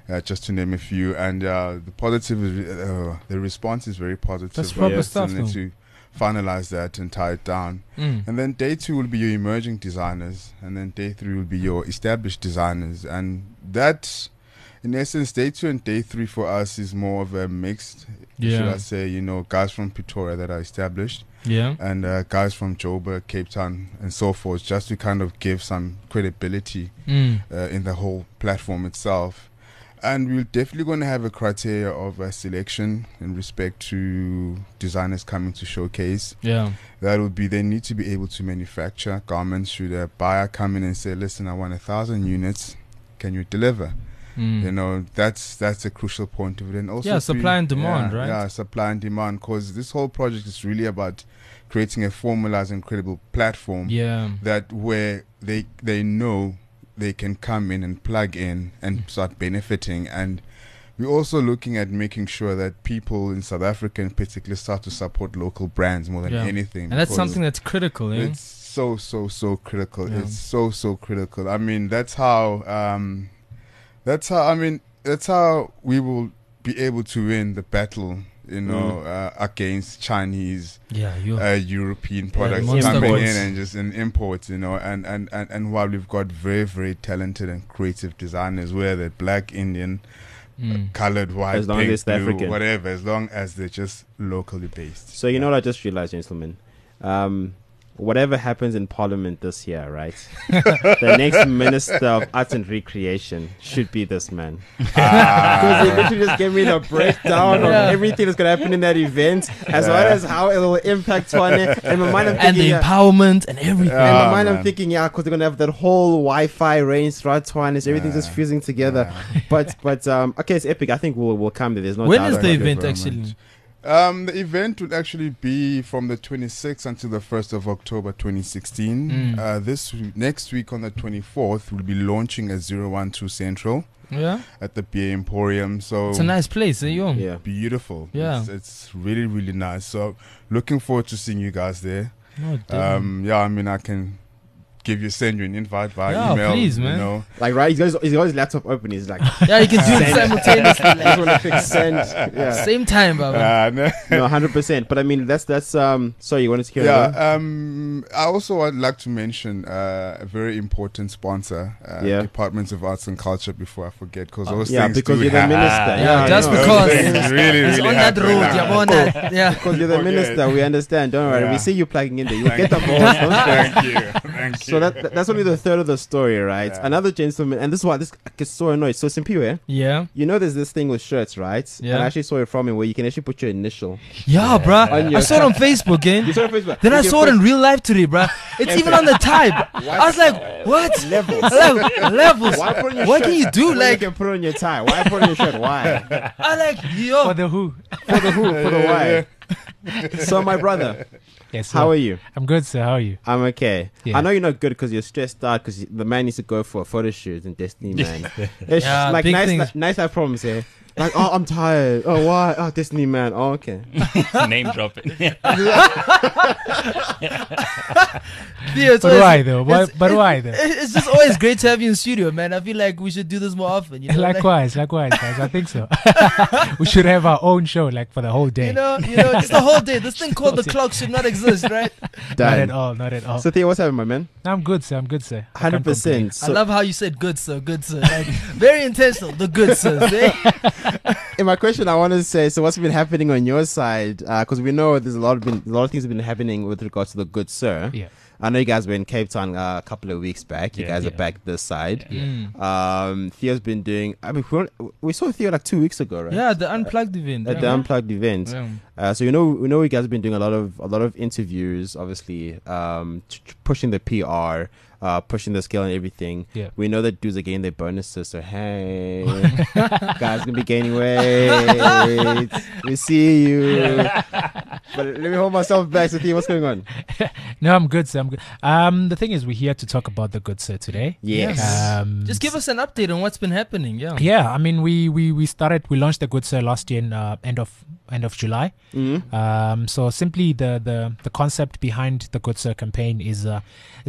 uh, just to name a few. And uh, the positive, is, uh, the response is very positive. That's We're proper still stuff, need though. to finalize that and tie it down. Mm. And then day two will be your emerging designers, and then day three will be your established designers. And that, in essence, day two and day three for us is more of a mixed, should Yeah. I say, you know, guys from Pretoria that are established, Yeah. and uh, guys from Joburg, Cape Town, and so forth, just to kind of give some credibility Mm. uh, in the whole platform itself. And we're definitely going to have a criteria of uh, selection in respect to designers coming to showcase. Yeah. That would be they need to be able to manufacture garments. Should a buyer come in and say, listen, I want a thousand units, can you deliver? Mm. You know, that's that's a crucial point of it. And also Yeah, to- supply and demand, yeah, right? Yeah, supply and demand, because this whole project is really about creating a formalized and credible platform Yeah. that where they they know they can come in and plug in and start benefiting. And we're also looking at making sure that people in South Africa in particular start to support local brands more than Yeah. anything. And that's because something that's critical, eh? it's so so so critical. Yeah. It's so so critical. I mean, that's how um that's how I mean that's how we will be able to win the battle, you know, uh, against Chinese, Yeah, you. uh, European products monster coming boys. in and just in imports, you know, and, and, and, and while we've got very, very talented and creative designers, whether they're black, Indian, Mm. colored, white, As long pink, as it's blue, African. whatever, as long as they're just locally based. So you know what I just realized, gentlemen? Um, whatever happens in Parliament this year, right? The next Minister of Arts and Recreation should be this man. Because he literally just gave me the breakdown Yeah. of everything that's going to happen in that event, as well as how it will impact Twane. And in my mind, I'm And the thinking, yeah, empowerment and everything. in my Ah, mind, I'm man. thinking, yeah, because they're gonna have that whole Wi-Fi range throughout Twan. Everything's just Yeah. fusing together. But but um, okay, it's epic. I think we'll we'll come there. There's no When doubt is about the it. event very actually? much. Um, the event would actually be from the twenty-sixth until the first of October twenty sixteen. Mm. Uh, this w- next week on the twenty-fourth, we'll be launching at zero one two Central Yeah. at the Beer Emporium. So It's a nice place, eh, yo? Yeah. beautiful. Yeah. It's, it's really, really nice. So looking forward to seeing you guys there. No, definitely. Um, yeah, I mean, I can give you, send you an invite via Yeah, email. please, you man. know. Like right, he's got his, he's got his laptop open. He's like, yeah, you can do it Send. simultaneously. I just Like, want to click send. Yeah. same time, Baba. Uh, no. No, hundred percent. But I mean, that's that's um. Sorry, you wanted to hear that? Yeah, um, I also would like to mention uh, a very important sponsor, uh, Yeah. Department of Arts and Culture, before I forget, because those Yeah, things because do you're the happen. minister. Yeah, I just know. because Those things really, He's really on that happen road. now. Yeah, on that. Yeah. Because you're the Forget. minister, we understand. Don't worry, we Yeah. see you plugging in there. You get the Thank balls. you. Don't stress. Thank you. Thank you. So that that- that's only the third of the story, right? Yeah. Another gentleman, and this is why this gets so annoyed. So Simpiwe, Yeah. you know, there's this thing with shirts, right? Yeah. And I actually saw it from him where you can actually put your initial. Yeah, On bruh. your- I saw it on Facebook, eh? You saw it on Facebook. Then I You can saw it put in real life today, bruh. It's even on the tie. I was like, what? levels. Le- levels. Why put on your What shirt? can you do? When Like, you can put on your tie. Why put on your shirt? Why? I like, yo. For the who? For the who? For the why? So my brother, Yes. how sir. are you? I'm good, sir. How are you? I'm okay. Yeah. I know you're not good because you're stressed out because the man needs to go for a photo shoot in Destiny, man. It's Yeah, like big nice, things. ni- nice have problems here. Like, oh, I'm tired. Oh, why? Oh, Destiny, man. Oh, okay. Name drop it. Yeah, it's But always- why though? Why, it's- but it- why though? it- It's just always great to have you in studio, man. I feel like we should do this more often. You know, like- Likewise, likewise, guys. I think so. We should have our own show, like for the whole day. You know, you know, just the whole day. This thing called the clock should not exist, right? Not Done. at all. Not at all. So, Theo, what's happening, my man? I'm good, sir. I'm good, sir. I Hundred can't complain. percent. I love how you said good sir, good sir. Like, very intentional, the good sir. eh? In my question, I want to say, so what's been happening on your side? Because we know there's a lot of been a lot of things have been happening with regards to the good sir. Yeah. I know you guys were in Cape Town uh, a couple of weeks back. You Yeah, guys are yeah. back this side. Mm. Um, Theo's been doing. I mean, we, we saw Theo like two weeks ago, right? Yeah, the unplugged event. At yeah. the unplugged event. Yeah. Uh, so you know, we know you guys have been doing a lot of a lot of interviews, obviously, um, t- t- pushing the P R, uh, pushing the scale and everything. Yeah. We know that dudes are getting their bonuses, so hey, guys gonna be gaining weight. We see you. But let me hold myself back. So, Theo, what's going on? No, I'm good, sir. I'm good. Um, the thing is, we're here to talk about the good sir today. Yes. Um, Just give us an update on what's been happening. Yeah. Yeah, I mean, we we we started. We launched the good sir last year in uh, end of end of July. Mm-hmm. Um, so simply the, the the concept behind the good sir campaign is uh, is that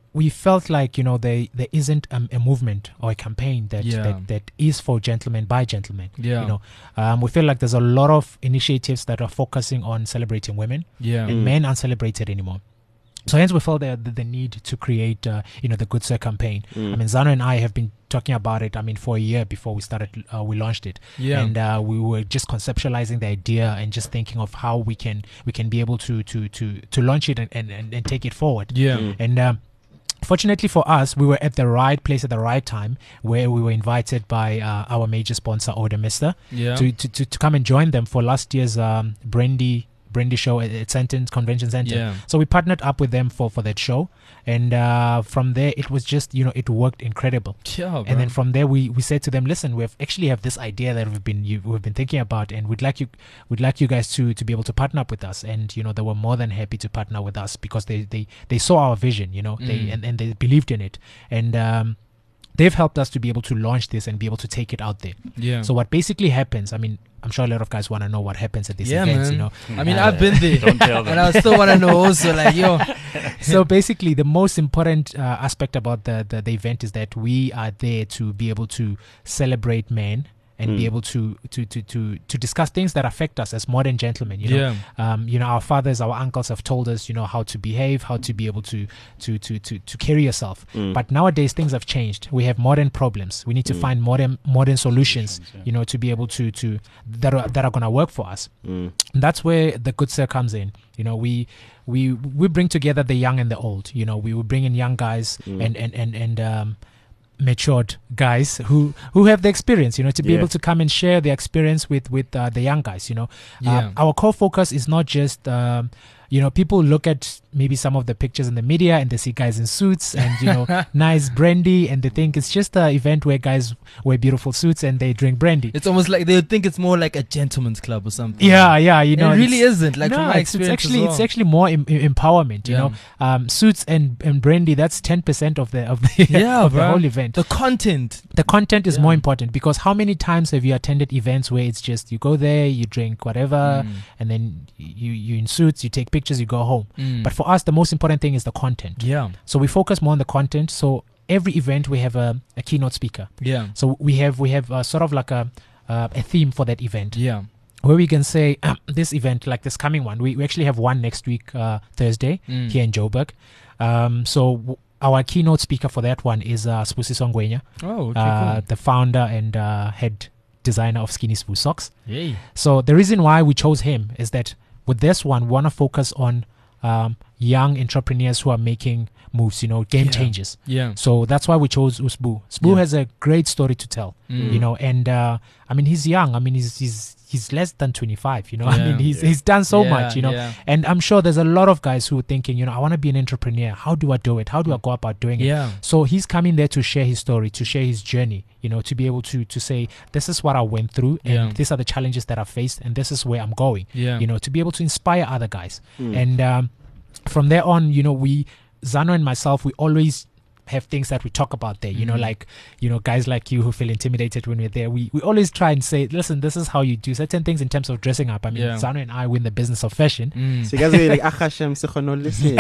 we felt like, you know, there there isn't um, a movement or a campaign that, Yeah. that that is for gentlemen by gentlemen. Yeah. You know, um, we feel like there's a lot of initiatives that are focusing on celebrating women, Yeah. and men aren't celebrated anymore. So hence we felt the, the, the need to create, uh, you know, the Good Sir campaign. I mean, Zano and I have been talking about it, I mean, for a year before we started, uh, we launched it. Yeah. And uh, we were just conceptualizing the idea and just thinking of how we can we can be able to to to, to launch it and, and, and, and take it forward. Yeah. And um, fortunately for us, we were at the right place at the right time, where we were invited by uh, our major sponsor, Order Mister, Yeah. to, to, to, to come and join them for last year's um, Brandy Brandy show at, at Sentence Convention Center. Yeah. So we partnered up with them for, for that show. And uh, from there, it was just, you know, it worked incredible. Yeah, bro. And then from there, we, we said to them, listen, we have actually have this idea that we've been you, we've been thinking about, and we'd like you we'd like you guys to to be able to partner up with us. And you know, they were more than happy to partner with us because they they, they saw our vision, you know, they Mm. and, and they believed in it. And um, they've helped us to be able to launch this and be able to take it out there. yeah. So what basically happens, I mean, I'm sure a lot of guys want to know what happens at these yeah, events, man. you know. I mean, Uh, I've been there. Don't tell them. And I still want to know also, like, yo. So basically, the most important uh, aspect about the, the the event is that we are there to be able to celebrate men and be able to to, to to to discuss things that affect us as modern gentlemen. You know, Yeah. um, you know, our fathers, our uncles have told us, you know, how to behave, how to be able to to to to, to carry yourself. But nowadays, things have changed. We have modern problems. We need to find modern modern solutions. Solutions, yeah. You know, to be able to to that are, that are gonna work for us. And that's where the Good Sir comes in. You know, we we we bring together the young and the old. You know, we will bring in young guys and and and and um, matured guys who who have the experience. You know, to be Yeah. able to come and share the experience with with uh, the young guys. You know, Yeah. um, our core focus is not just. Um, you know, people look at maybe some of the pictures in the media and they see guys in suits and, you know, nice brandy, and they think it's just an event where guys wear beautiful suits and they drink brandy. It's almost like they would think it's more like a gentleman's club or something. Yeah, yeah, you know, it really it's- isn't. Like no, from my it's, it's experience actually as well. it's actually more em- em- empowerment. You Yeah. know, um, suits and, and brandy, that's ten percent of the of the Yeah, of the bro. whole event. the content. The content is Yeah. more important, because how many times have you attended events where it's just you go there, you drink whatever, Mm. and then you you in suits, you take pictures, you go home. Mm. But for us, the most important thing is the content. yeah, So we focus more on the content. So every event we have a, a keynote speaker. yeah, So we have we have uh, sort of like a uh, a theme for that event, yeah, where we can say this event, like this coming one, we, we actually have one next week, uh, Thursday, Mm. here in Joburg. Um, so w- our keynote speaker for that one is uh, Spusiso Ngwenya, Oh, okay, uh, the founder and uh, head designer of Skinny Spoo Socks. cool. Yay. So the reason why we chose him is that with this one, we want to focus on um, young entrepreneurs who are making moves, you know, game Yeah. changers. Yeah. So that's why we chose Usbu. Sbu Yeah. has a great story to tell, Mm. you know, and uh, I mean, he's young. I mean, he's he's he's less than twenty-five, you know. I Yeah. mean, he's Yeah. he's done so Yeah, much, you know. yeah. And I'm sure there's a lot of guys who are thinking, you know, I want to be an entrepreneur. How do I do it? How do I go about doing it? Yeah. So he's coming there to share his story, to share his journey, you know, to be able to to say, this is what I went through, and Yeah. these are the challenges that I faced, and this is where I'm going. Yeah. You know, to be able to inspire other guys. And um, from there on, you know, we, Zano and myself, we always have things that we talk about there, you know, Mhm. like, you know, guys like you who feel intimidated when we're there, we, we always try and say, listen, this is how you do certain things in terms of dressing up. I mean, Yeah. Zano and I were in the business of fashion. Mm. So you guys are like, ah, Hashem, Sikhono, listen.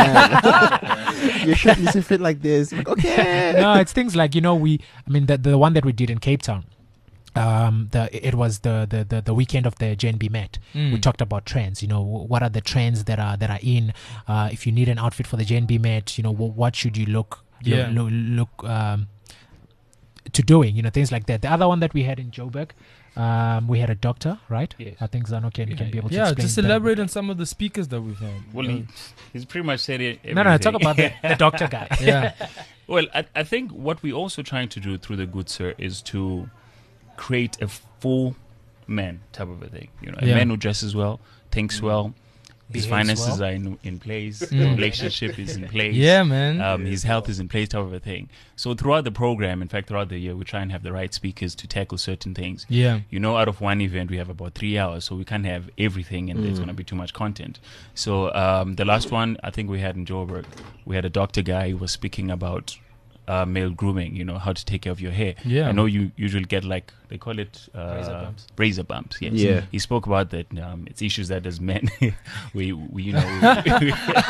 man. Your shirt needs to fit like this. Like, okay. No, it's things like, you know, we, I mean, the, the one that we did in Cape Town, um, the it was the, the, the, the weekend of the J N B Met. Mm. We talked about trends. You know, wh- what are the trends that are that are in? Uh, if you need an outfit for the J N B Met, you know, wh- what should you look Yeah. look, look, look um, to doing? You know, things like that. The other one that we had in Joburg, um, we had a doctor, right? Yes. I think Zano can, can be able to Yeah, explain just that. elaborate on some of the speakers that we've had. Well, he, he's pretty much said it. No, no, talk everything. about the, the doctor guy. Yeah. Well, I, I think what we're also trying to do through the Good Sir is to create a full man type of a thing. You know, a Yeah. man who dresses well, thinks well, his Behaves finances well. are in, in place, Mm. relationship is in place. Yeah, man. Um, his health is in place, type of a thing. So throughout the program, in fact, throughout the year, we try and have the right speakers to tackle certain things. yeah. You know, out of one event, we have about three hours, so we can't have everything, and there's going to be too much content. So um, the last one, I think we had in Joburg, we had a doctor guy who was speaking about uh, male grooming, you know, how to take care of your hair. Yeah. I know you usually get like, they call it uh, Razor bumps. razor bumps, yes. Yeah. He spoke about that. Um, it's issues that as men, we, we, you know, we,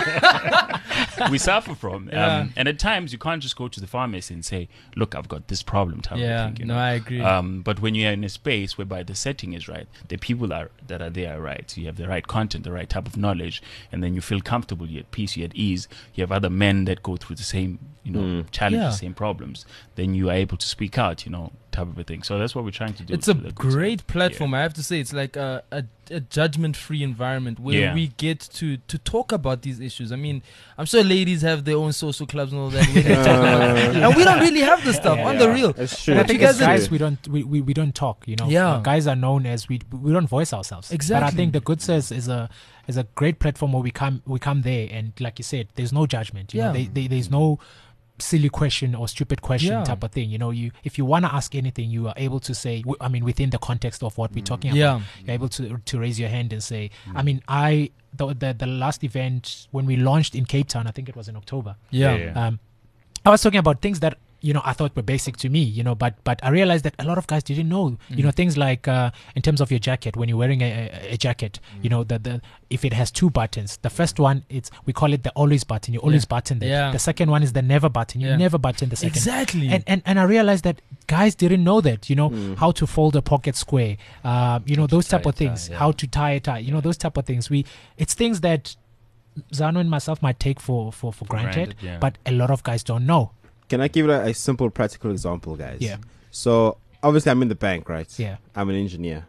we suffer from. Yeah. Um, and at times you can't just go to the pharmacy and say, look, I've got this problem. Type Yeah, of thing, you no, know? I agree. Um, but when you're in a space whereby the setting is right, the people are that are there are right, so you have the right content, the right type of knowledge, and then you feel comfortable, you're at peace, you're at ease, you have other men that go through the same, you know, Mm. challenges, Yeah. same problems, then you are able to speak out, you know, type of a thing. So that's what we're trying to do. It's a through the Good Sir. great platform. I have to say, it's like a, a, a judgment-free environment where Yeah. we get to, to talk about these issues. I mean, I'm sure ladies have their own social clubs and all that, where they talk about it. And we don't really have this stuff Yeah. on the real. That's true. And I But think you as guys are- guys, we don't we, we, we don't talk. You know, Yeah. Uh, guys are known as we we don't voice ourselves. But I Exactly. think the Good Sirs is a is a great platform where we come we come there and like you said, there's no judgment. You know, Yeah. they, they, there's no silly question or stupid question Yeah. type of thing. You know, you if you want to ask anything, you are able to say. w- I mean, within the context of what we're talking about, Yeah. you're able to to raise your hand and say. I mean, I the, the the last event when we launched in Cape Town, I think it was in October. Yeah. Yeah, yeah. Um, I was talking about things that you know I thought were basic to me, you know, but but I realized that a lot of guys didn't know, you know, things like uh, in terms of your jacket, when you're wearing a, a, a jacket, you know, that the if it has two buttons, the first one it's we call it the always button, you always button that. Yeah. The second one is the never button, you Yeah. never button the second. Exactly. And, and and I realized that guys didn't know that, you know, how to fold a pocket square, um, you know, those tie type a of tie, things, yeah. how to tie a tie, you know, those type of things. We it's things that Zano and myself might take for for, for granted, Granted, yeah. but a lot of guys don't know. Can I give you a, a simple, practical example, guys? Yeah. So obviously, I'm in the bank, right? Yeah. I'm an engineer.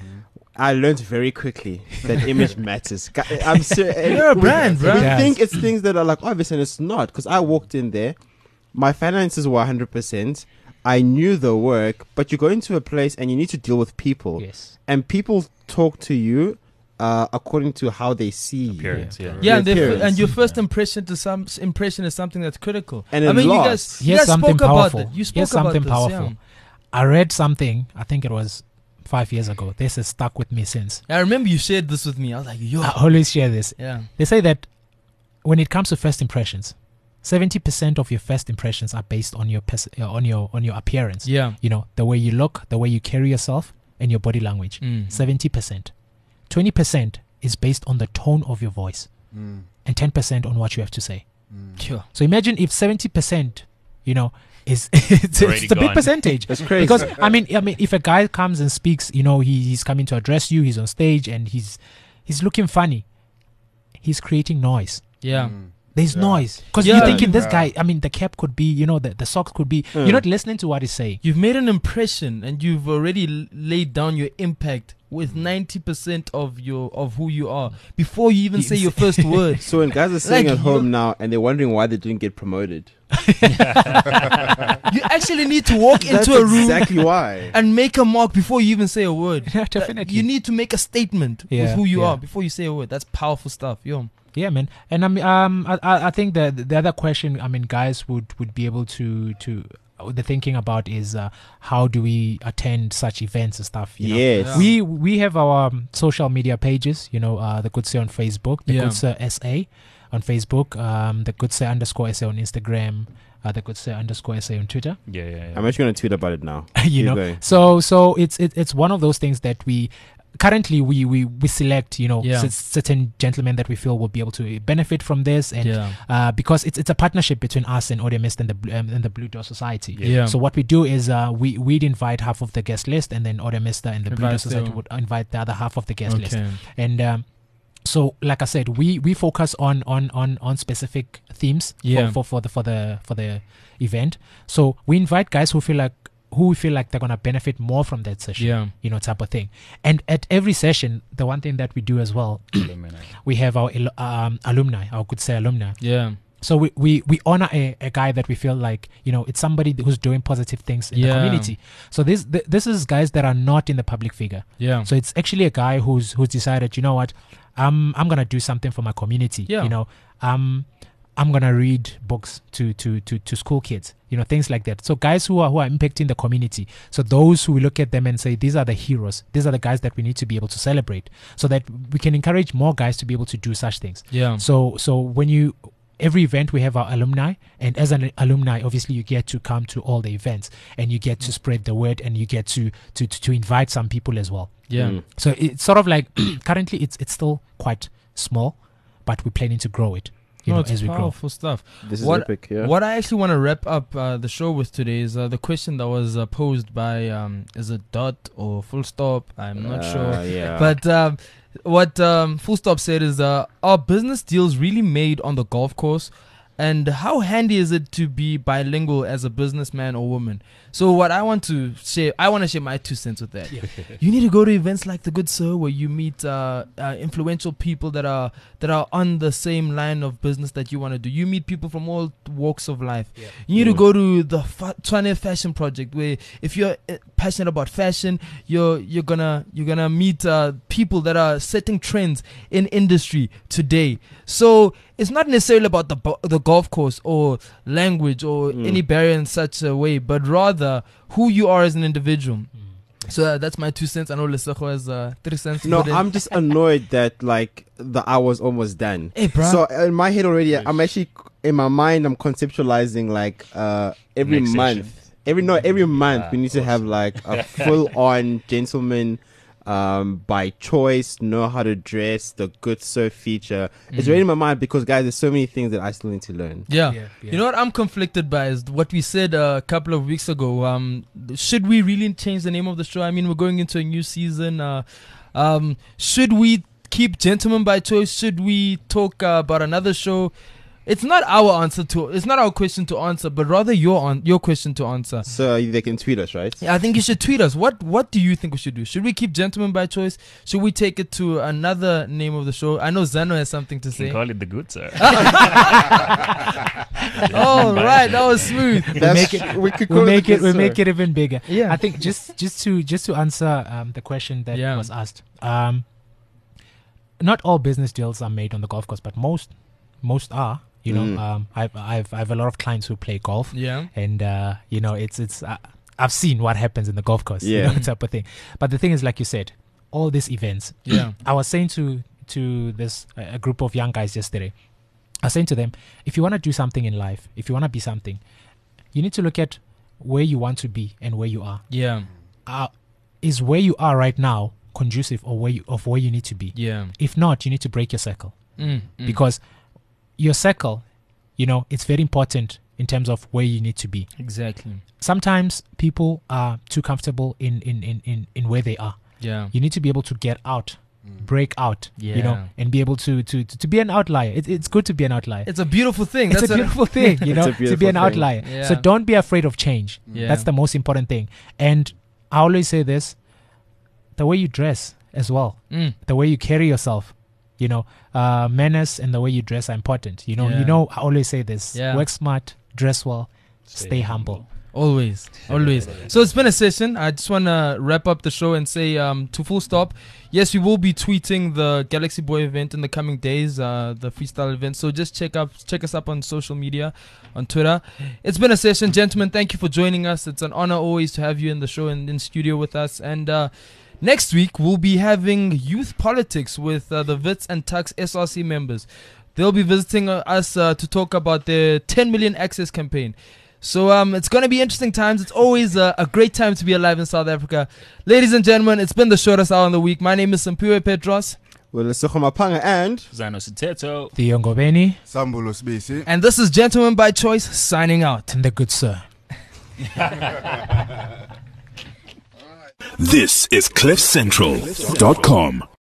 I learned very quickly that image matters. Gu- I'm serious. You're a brand, we, bro. We Yes. think it's things that are like obvious, and it's not. Because I walked in there, my finances were one hundred percent. I knew the work, but you go into a place and you need to deal with people, Yes. and people talk to you uh, according to how they see Appearance, yeah. Yeah, and, the the f- appearance. and your first impression to some s- impression is something that's critical. And I it mean, you lasts. guys, you Here's guys something spoke powerful. about it. You spoke Here's about something this, powerful. yeah. I read something, I think it was five years ago. This has stuck with me since. I remember you shared this with me. I was like, yo, I always share this. yeah, They say that when it comes to first impressions, seventy percent of your first impressions are based on your pers- uh, on your on your appearance. yeah, You know, the way you look, the way you carry yourself, and your body language. Mm. seventy percent. twenty percent is based on the tone of your voice, and ten percent on what you have to say. Sure. So imagine if seventy percent, you know, is it's, Already it's a big gone. percentage. That's crazy. Because I mean, I mean, if a guy comes and speaks, you know, he, he's coming to address you, he's on stage and he's he's looking funny. He's creating noise. Yeah, There's Yeah. noise because Yeah. you're thinking this Yeah. guy. I mean, the cap could be, you know, the, the socks could be. Mm. You're not listening to what he's saying. you've made an impression and you've already l- laid down your impact with ninety percent of your of who you are before you even say Yes. your first word. So when guys are sitting Like at home you- now and they're wondering why they didn't get promoted, You actually need to walk that's into a room exactly why. and make a mark before you even say a word. Yeah, definitely. You need to make a statement with Yeah, who you yeah. are before you say a word. That's powerful stuff, yo. Yeah, man. And I mean, um, I, I I think the the other question, I mean, guys would would be able to to uh, the thinking about is uh, how do we attend such events and stuff. You know? Yes. Yeah. We we have our um, social media pages. You know, uh, the Good Sir on Facebook, the Yeah. Good Sir S A on Facebook, um, the Good Sir underscore S A on Instagram, uh, the Good Sir underscore S A on Twitter. Yeah, yeah, yeah. I'm actually going to tweet about it now. you Keep know, going. so so it's it, it's one of those things that we currently we we we select. You know, Yeah. cer- certain gentlemen that we feel will be able to benefit from this and. Yeah. Uh, because it's it's a partnership between us and Audio Mist and the Bl- um, and the Blue Door Society. Yeah. So what we do is uh, we we'd invite half of the guest list, and then Audio Mist and the Blue Door Invite Society the- would invite the other half of the guest list. Okay. And um, so, like I said, we, we focus on on on on specific themes Yeah. for, for for the for the for the event. So we invite guys who feel like who we feel like they're gonna benefit more from that session. Yeah. You know, type of thing. And at every session, the one thing that we do as well, we have our ilo- um, alumni, our Good Say alumni. Yeah. So we, we, we honor a, a guy that we feel like, you know, it's somebody who's doing positive things in Yeah. the community. So this th- this is guys that are not in the public figure. Yeah. So it's actually a guy who's who's decided, you know what, I'm I'm gonna do something for my community. Yeah. You know, um I'm gonna read books to, to, to, to school kids, you know, things like that. So guys who are who are impacting the community. So those who look at them and say, these are the heroes, these are the guys that we need to be able to celebrate, so that we can encourage more guys to be able to do such things. Yeah. So so when you every event we have our alumni, and as an alumni, obviously you get to come to all the events, and you get to spread the word, and you get to to to, to invite some people as well. Yeah. Mm. So it's sort of like currently it's it's still quite small, but we're planning to grow it. You no, know, it's as we grow. powerful stuff. This is What- epic. Yeah. What I actually want to wrap up uh, the show with today is uh, the question that was uh, posed by um, is it Dot or Full Stop? I'm not Uh, sure. Yeah. But um, what um, Full Stop said is, uh, are business deals really made on the golf course? And how handy is it to be bilingual as a businessman or woman? So what I want to share, I want to share my two cents with that. You need to go to events like the Good Sir, where you meet uh, uh, influential people that are that are on the same line of business that you want to do. You meet people from all walks of life. Yeah. You need Mm. to go to the fa- Tshwane Fashion Project, where if you're uh, passionate about fashion, you're you're gonna you're gonna meet uh, people that are setting trends in industry today. So it's not necessarily about the bo- the golf course or language or Mm. any barrier in such a way, but rather who you are as an individual. So uh, that's my two cents. I know Lesego has uh, three cents. to No, put in. I'm just annoyed that like the hour's almost done. Hey, bro. So in my head already, I'm actually in my mind. I'm conceptualizing like uh every Next month, session. every no every month Ah, we need to of have like a full on gentleman um by choice, know how to dress, the Good Sir feature. It's already in my mind because guys, there's so many things that I still need to learn. Yeah. Yeah, yeah. You know what I'm conflicted by is what we said uh, a couple of weeks ago. Um, should we really change the name of the show? I mean, we're going into a new season. Uh, um, should we keep Gentlemen by Choice? Should we talk uh, about another show? It's not our answer to. It's not our question to answer, but rather your on your question to answer. So they can tweet us, right? Yeah, I think you should tweet us. What What do you think we should do? Should we keep Gentlemen by Choice? Should we take it to another name of the show? I know Zano has something to You can say. call it the Good Sir. Oh, right, that was smooth. That's, make it- we could we call make it, it we make it even bigger. Yeah. I think just just to just to answer um, the question that Yeah. was asked. Um, not all business deals are made on the golf course, but most most are. You know, Mm. um, I've I've I have a lot of clients who play golf, Yeah. and uh, you know, it's it's uh, I've seen what happens in the golf course, you Yeah. know, type of thing. But the thing is, like you said, all these events. Yeah. I was saying to to this uh, a group of young guys yesterday. I was saying to them, if you want to do something in life, if you want to be something, you need to look at where you want to be and where you are. Yeah. Uh, is where you are right now conducive or where you, of where you need to be? Yeah. If not, you need to break your circle, Mm, mm. because your circle, you know, it's very important in terms of where you need to be. Exactly. Sometimes people are too comfortable in in, in, in, in where they are. Yeah. You need to be able to get out, break out, you Yeah. know, and be able to to, to, to be an outlier. It, it's good to be an outlier. It's a beautiful thing. It's That's a beautiful thing, you know, It's a to be beautiful an thing. outlier. Yeah. So don't be afraid of change. Yeah. That's the most important thing. And I always say this, the way you dress as well, Mm. the way you carry yourself, you know, uh, manners and the way you dress are important. You know, Yeah. you know, I always say this, Yeah. work smart, dress well, stay humble. Always, always. So it's been a session. I just want to wrap up the show and say um, to Full Stop, yes, we will be tweeting the Galaxy Boy event in the coming days, uh, the freestyle event. So just check up, check us up on social media, on Twitter. It's been a session, gentlemen. Thank you for joining us. It's an honor always to have you in the show and in studio with us. And uh, next week we'll be having youth politics with uh, the Wits and Tux S R C members. They'll be visiting uh, us uh, to talk about their ten million access campaign. So um, it's going to be interesting times. It's always uh, a great time to be alive in South Africa. Ladies and gentlemen, it's been the shortest hour in the week. My name is Sampiwe Petros, Well, let's Mapanga and Zano Siteto. Theo Ngobeni Sambulo Spacey. and this is Gentlemen by Choice signing out. and the good sir. This is cliff central dot com.